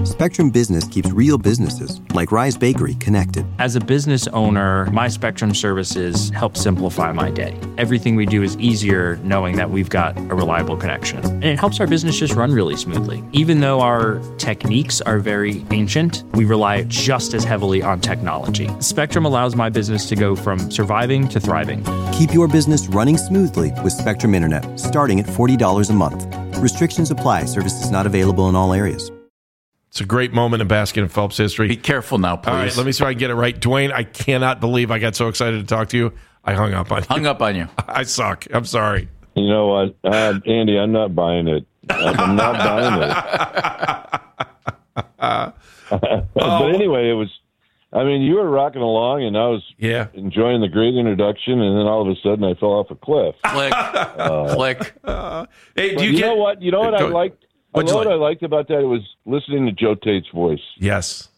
Spectrum Business keeps real businesses, like Rise Bakery, connected. As a business owner, my Spectrum services help simplify my day. Everything we do is easier knowing that we've got a reliable connection. And it helps our business just run really smoothly. Even though our techniques are very ancient, we rely just as heavily on technology. Spectrum allows my business to go from surviving to thriving. Keep your business running smoothly with Spectrum Internet, starting at $40 a month. Restrictions apply. Services not available in all areas. It's a great moment in Baskin and Phelps history. Be careful now, please. All right, let me see if I can get it right. Dwayne, I cannot believe I got so excited to talk to you. I hung up on you. Hung up on you. I suck. I'm sorry. You know what, Andy, I'm not buying it. I'm not buying it. But anyway, you were rocking along, and I was enjoying the great introduction, and then all of a sudden I fell off a cliff. Click. Hey, you know what? You know what I liked? What I liked about that was listening to Joe Tate's voice. Yes.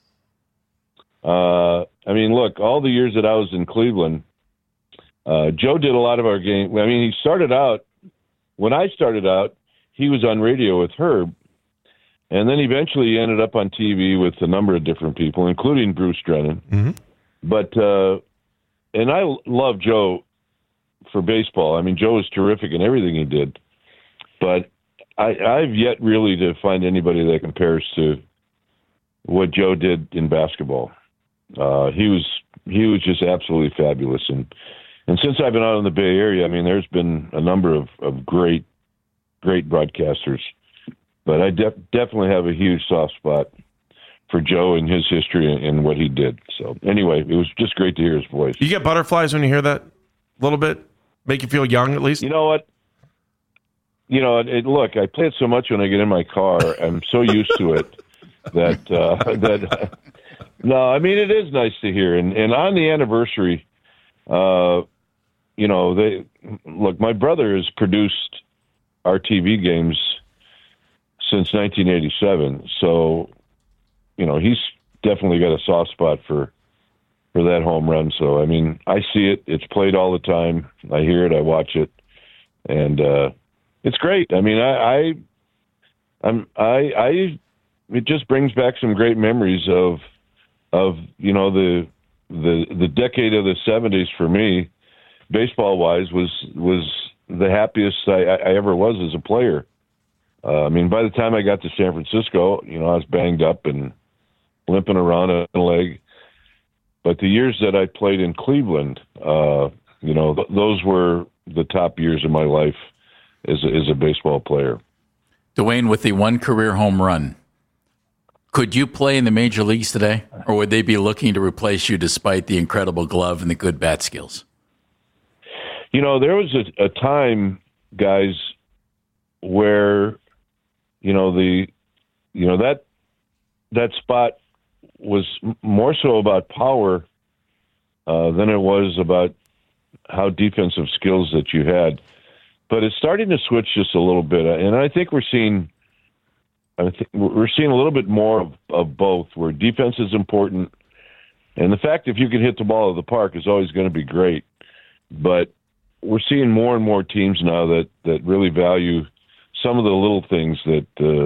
Look, all the years that I was in Cleveland, Joe did a lot of our game. He started out, when I started out, he was on radio with Herb, and then eventually he ended up on TV with a number of different people, including Bruce Drennan. Mm-hmm. But, and I love Joe for baseball. Joe was terrific in everything he did. But I've yet really to find anybody that compares to what Joe did in basketball. He was just absolutely fabulous. And since I've been out in the Bay Area, there's been a number of great broadcasters. But I definitely have a huge soft spot for Joe and his history and what he did. So anyway, it was just great to hear his voice. You get butterflies when you hear that a little bit? Make you feel young at least? You know what? Look, I play it so much when I get in my car. I'm so used to it that it is nice to hear. And on the anniversary, my brother has produced our TV games since 1987. So, he's definitely got a soft spot for that home run. So, I see it. It's played all the time. I hear it. I watch it. And, it's great. It just brings back some great memories of the decade of the 70s for me, baseball wise, was the happiest I ever was as a player. By the time I got to San Francisco, I was banged up and limping around a leg. But the years that I played in Cleveland, those were the top years of my life as a baseball player. Dwayne, with the one career home run, could you play in the major leagues today, or would they be looking to replace you despite the incredible glove and the good bat skills? There was a time, guys, where that spot was more so about power than it was about how defensive skills that you had. But it's starting to switch just a little bit, and I think we're seeing a little bit more of both, where defense is important, and the fact if you can hit the ball out of the park is always going to be great. But we're seeing more and more teams now that really value some of the little things that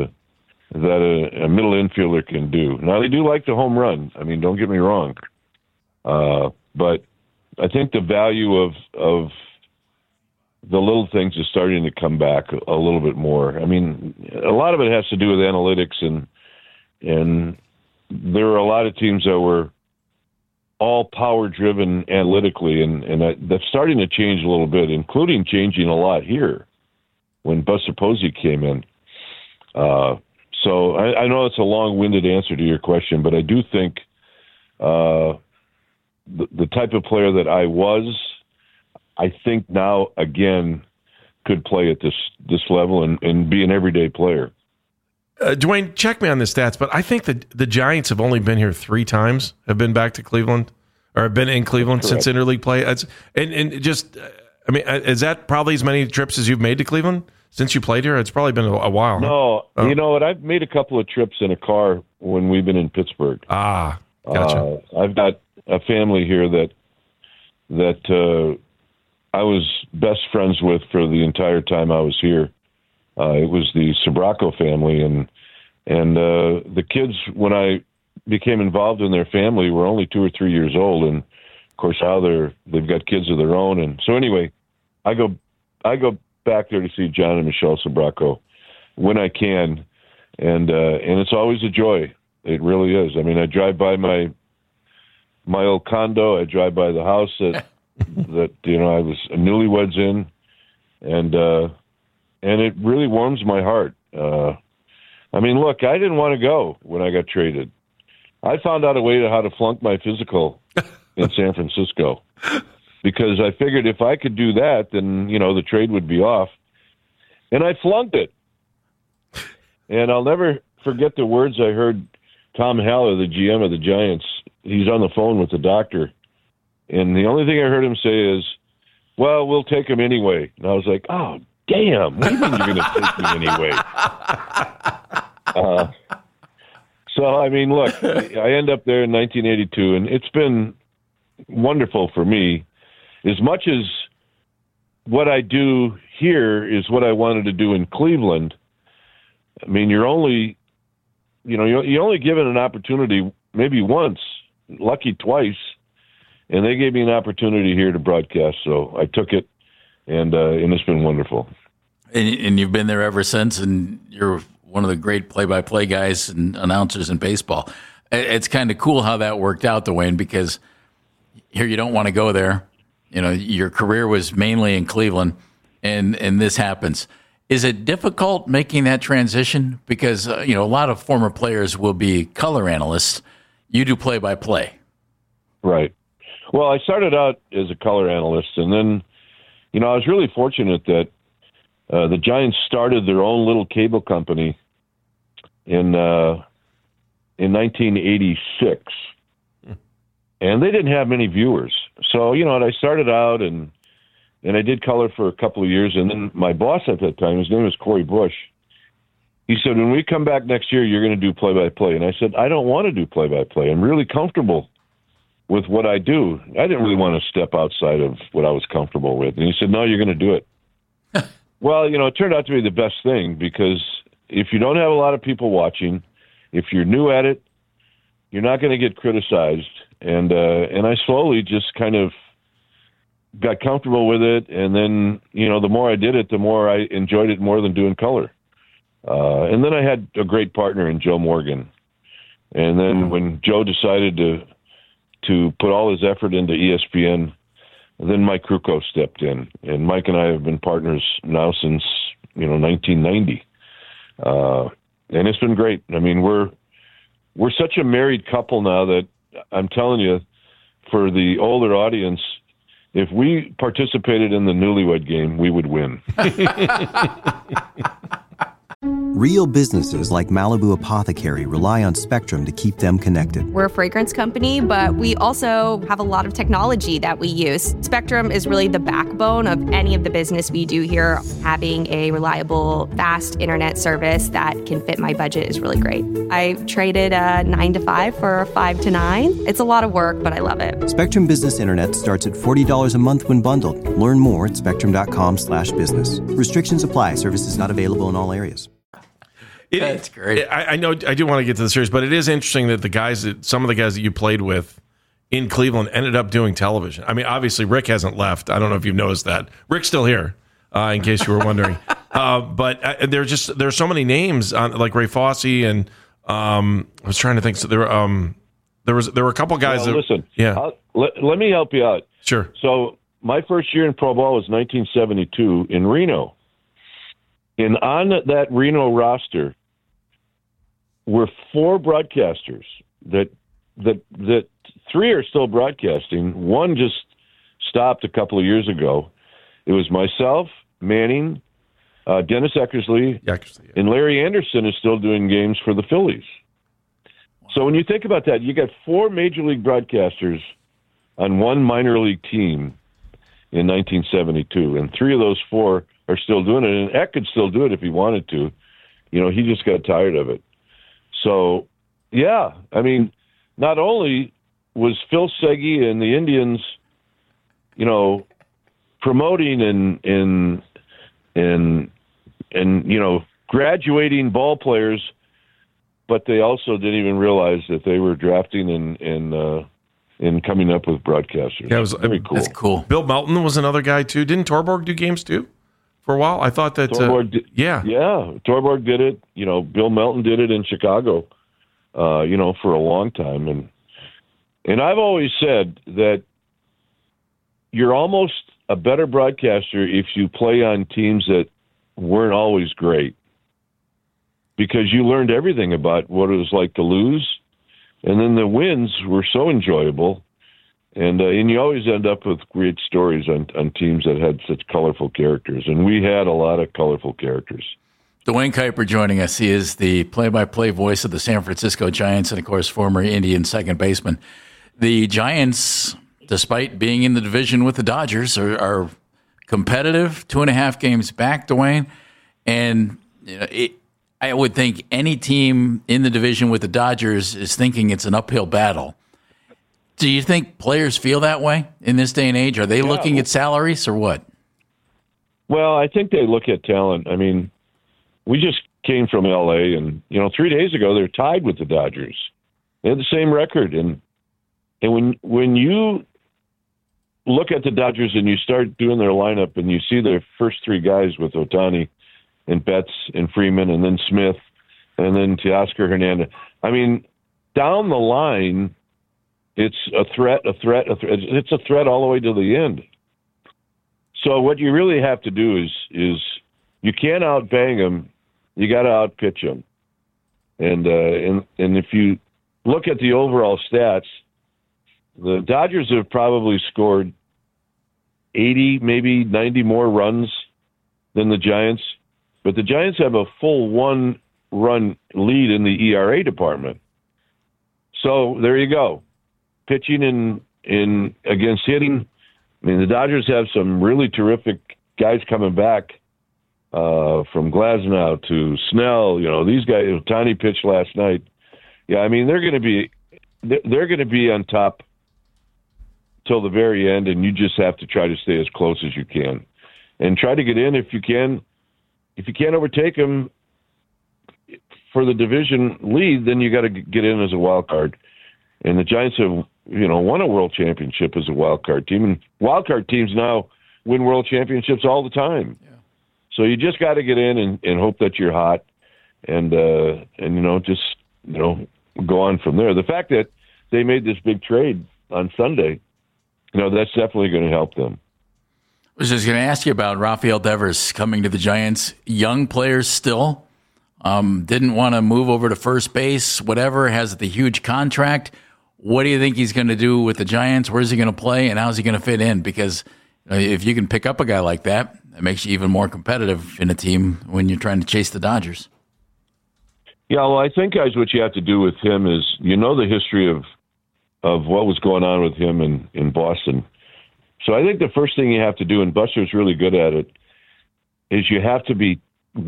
a middle infielder can do. Now they do like the home run. Don't get me wrong, but I think the value of the little things is starting to come back a little bit more. A lot of it has to do with analytics, and there were a lot of teams that were all power-driven analytically, and that's starting to change a little bit, including changing a lot here when Buster Posey came in. So I know it's a long-winded answer to your question, but I do think the type of player that I was, I think now, again, could play at this level and be an everyday player. Dwayne, check me on the stats, but I think that the Giants have only been here 3 times, have been back to Cleveland, or have been in Cleveland since interleague play. Is that probably as many trips as you've made to Cleveland since you played here? It's probably been a while. No, huh? You know what? I've made a couple of trips in a car when we've been in Pittsburgh. Ah, gotcha. I've got a family here that I was best friends with for the entire time I was here. It was the Sobraco family, and And the kids, when I became involved in their family, were only 2 or 3 years old, and of course now they've got kids of their own. And so anyway, I go back there to see John and Michelle Sobracco when I can, and it's always a joy. It really is. I mean, I drive by my old condo. I drive by the house that I was newlyweds in, and it really warms my heart. I mean, look, I didn't want to go when I got traded. I found out a way to how to flunk my physical in San Francisco, because I figured if I could do that, then the trade would be off, and I flunked it. And I'll never forget the words I heard Tom Haller, the GM of the Giants. He's on the phone with the doctor, and the only thing I heard him say is, "Well, we'll take him anyway." And I was like, "Oh, damn! What do you mean you're going to take me anyway?" So, I mean, look, I end up there in 1982, and it's been wonderful for me. As much as what I do here is what I wanted to do in Cleveland, I mean, you're only given an opportunity maybe once, lucky twice, and they gave me an opportunity here to broadcast, so I took it, and it's been wonderful. And you've been there ever since, and you're one of the great play-by-play guys and announcers in baseball. It's kind of cool how that worked out, Dwayne, because here you don't want to go there. Your career was mainly in Cleveland, and this happens. Is it difficult making that transition? Because, a lot of former players will be color analysts. You do play-by-play. Right. Well, I started out as a color analyst, and then, I was really fortunate that the Giants started their own little cable company in 1986, and they didn't have many viewers. So, I started out and I did color for a couple of years, and then my boss at that time, his name was Corey Bush, he said, "When we come back next year, you're going to do play-by-play." And I said, "I don't want to do play-by-play. I'm really comfortable with what I do." I didn't really want to step outside of what I was comfortable with. And he said, "No, you're going to do it." Well, it turned out to be the best thing, because if you don't have a lot of people watching, if you're new at it, you're not going to get criticized. And I slowly just kind of got comfortable with it. And then, the more I did it, the more I enjoyed it more than doing color. And then I had a great partner in Joe Morgan. And then when Joe decided to put all his effort into ESPN, then Mike Krukow stepped in, and Mike and I have been partners now since 1990, and it's been great. I mean, we're such a married couple now that I'm telling you, for the older audience, if we participated in the newlywed game, we would win. Real businesses like Malibu Apothecary rely on Spectrum to keep them connected. We're a fragrance company, but we also have a lot of technology that we use. Spectrum is really the backbone of any of the business we do here. Having a reliable, fast internet service that can fit my budget is really great. I traded a 9 to 5 for a 5 to 9. It's a lot of work, but I love it. Spectrum Business Internet starts at $40 a month when bundled. Learn more at spectrum.com/business. Restrictions apply. Services not available in all areas. That's great. I know I do want to get to the series, but it is interesting that some of the guys that you played with in Cleveland ended up doing television. I mean, obviously Rick hasn't left. I don't know if you've noticed that. Rick's still here, in case you were wondering. But there's so many names on, like Ray Fosse, and I was trying to think. So there were a couple guys. Well, listen, yeah. Let me help you out. Sure. So my first year in pro ball was 1972 in Reno, and on that Reno roster were 4 broadcasters that 3 are still broadcasting. One just stopped a couple of years ago. It was myself, Manning, Dennis Eckersley, and Larry Anderson is still doing games for the Phillies. So when you think about that, you got 4 major league broadcasters on one minor league team in 1972, and 3 of those 4 are still doing it. And Eck could still do it if he wanted to. He just got tired of it. So, yeah, I mean, not only was Phil Segui and the Indians, promoting and graduating ball players but they also didn't even realize that they were drafting and coming up with broadcasters. Yeah, it was very cool. That's cool. Bill Melton was another guy too. Didn't Torborg do games too for a while? I thought that. Yeah, Torborg did it. Bill Melton did it in Chicago. For a long time, and I've always said that you're almost a better broadcaster if you play on teams that weren't always great, because you learned everything about what it was like to lose, and then the wins were so enjoyable, and you always end up with great stories on teams that had such colorful characters, and we had a lot of colorful characters. Dwayne Kuiper joining us. He is the play-by-play voice of the San Francisco Giants and, of course, former Indian second baseman. The Giants, despite being in the division with the Dodgers, are competitive, 2.5 games back, Dwayne. And I would think any team in the division with the Dodgers is thinking it's an uphill battle. Do you think players feel that way in this day and age? Are they looking at salaries or what? Well, I think they look at talent. I mean, we just came from L.A., and 3 days ago they're tied with the Dodgers. They had the same record, and when you look at the Dodgers and you start doing their lineup, and you see their first three guys with Ohtani and Betts and Freeman, and then Smith, and then Teoscar Hernandez. I mean, down the line, it's a threat. It's a threat all the way to the end. So what you really have to do is you can't outbang them. You got to outpitch them, and if you look at the overall stats, the Dodgers have probably scored 80, maybe 90 more runs than the Giants, but the Giants have a full 1-run lead in the ERA department. So there you go, pitching in against hitting. I mean, the Dodgers have some really terrific guys coming back. From Glasnow to Snell, these guys. Ohtani pitched last night. Yeah, I mean they're going to be on top till the very end, and you just have to try to stay as close as you can, and try to get in if you can. If you can't overtake them for the division lead, then you got to get in as a wild card. And the Giants have won a world championship as a wild card team, and wild card teams now win world championships all the time. Yeah. So you just got to get in and hope that you're hot, and just go on from there. The fact that they made this big trade on Sunday, that's definitely going to help them. I was just going to ask you about Rafael Devers coming to the Giants. Young players still, didn't want to move over to first base, whatever, has the huge contract. What do you think he's going to do with the Giants? Where's he going to play, and how's he going to fit in? Because if you can pick up a guy like that, it makes you even more competitive in a team when you're trying to chase the Dodgers. Yeah, well, I think, guys, what you have to do with him is, the history of what was going on with him in Boston. So I think the first thing you have to do, and Buster's really good at it, is you have to be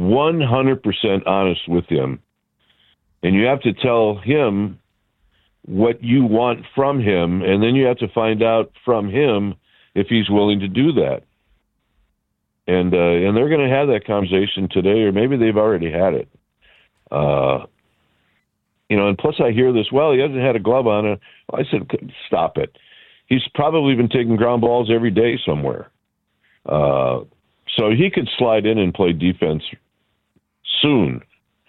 100% honest with him. And you have to tell him what you want from him, and then you have to find out from him if he's willing to do that. And they're going to have that conversation today, or maybe they've already had it. And plus I hear this, well, he hasn't had a glove on it. I said, stop it. He's probably been taking ground balls every day somewhere. So he could slide in and play defense soon.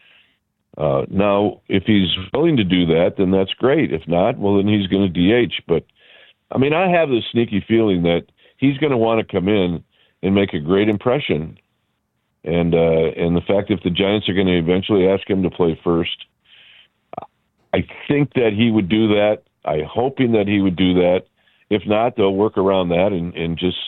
Now, if he's willing to do that, then that's great. If not, well, then he's going to DH. But, I mean, I have this sneaky feeling that he's going to want to come in and make a great impression. And the fact if the Giants are going to eventually ask him to play first, I think that he would do that. I'm hoping that he would do that. If not, they'll work around that and just,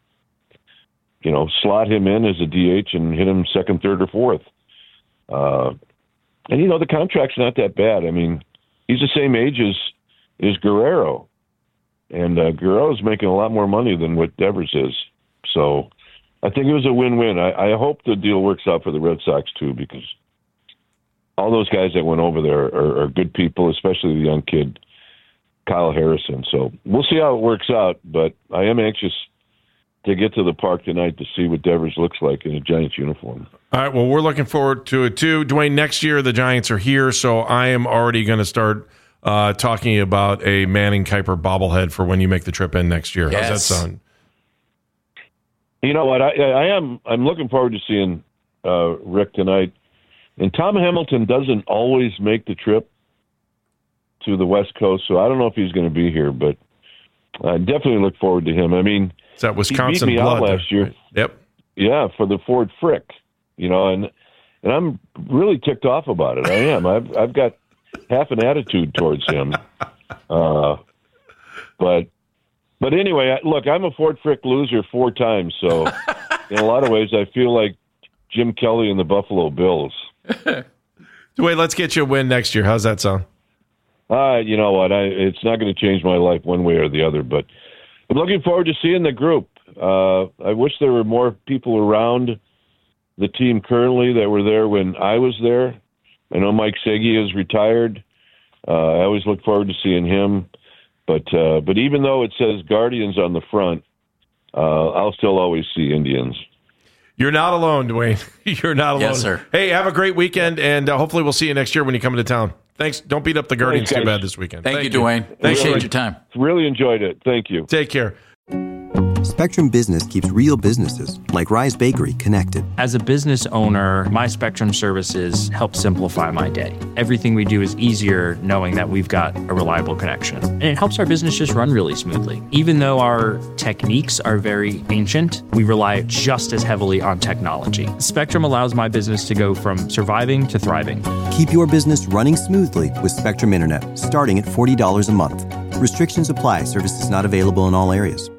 slot him in as a DH and hit him second, third, or fourth. And, the contract's not that bad. I mean, he's the same age as Guerrero. And Guerrero's making a lot more money than what Devers is. So I think it was a win-win. I hope the deal works out for the Red Sox, too, because all those guys that went over there are good people, especially the young kid, Kyle Harrison. So we'll see how it works out, but I am anxious to get to the park tonight to see what Devers looks like in a Giants uniform. All right, well, we're looking forward to it too. Dwayne, next year the Giants are here, so I am already going to start talking about a Manning Kuiper bobblehead for when you make the trip in next year. Yes. How's that sound? You know what? I'm looking forward to seeing Rick tonight. And Tom Hamilton doesn't always make the trip to the West Coast, so I don't know if he's going to be here, but I definitely look forward to him. I mean, It's that Wisconsin he beat me blood out last year. Right? Yep. Yeah, for the Ford Frick, and I'm really ticked off about it. I am. I've got half an attitude towards him. But anyway, look, I'm a Ford Frick loser 4 times, so in a lot of ways, I feel like Jim Kelly and the Buffalo Bills. Dwayne, let's get you a win next year. How's that sound? You know what? It's not going to change my life one way or the other, but I'm looking forward to seeing the group. I wish there were more people around the team currently that were there when I was there. I know Mike Segi is retired. I always look forward to seeing him. But even though it says Guardians on the front, I'll still always see Indians. You're not alone, Dwayne. You're not alone. Yes, sir. Hey, have a great weekend, and hopefully we'll see you next year when you come into town. Thanks. Don't beat up the Guardians too bad this weekend. Thank you, Dwayne. Appreciate your time. Really enjoyed it. Thank you. Take care. Spectrum Business keeps real businesses like Rise Bakery connected. As a business owner, my Spectrum services help simplify my day. Everything we do is easier knowing that we've got a reliable connection. And it helps our business just run really smoothly. Even though our techniques are very ancient, we rely just as heavily on technology. Spectrum allows my business to go from surviving to thriving. Keep your business running smoothly with Spectrum Internet, starting at $40 a month. Restrictions apply. Services not available in all areas.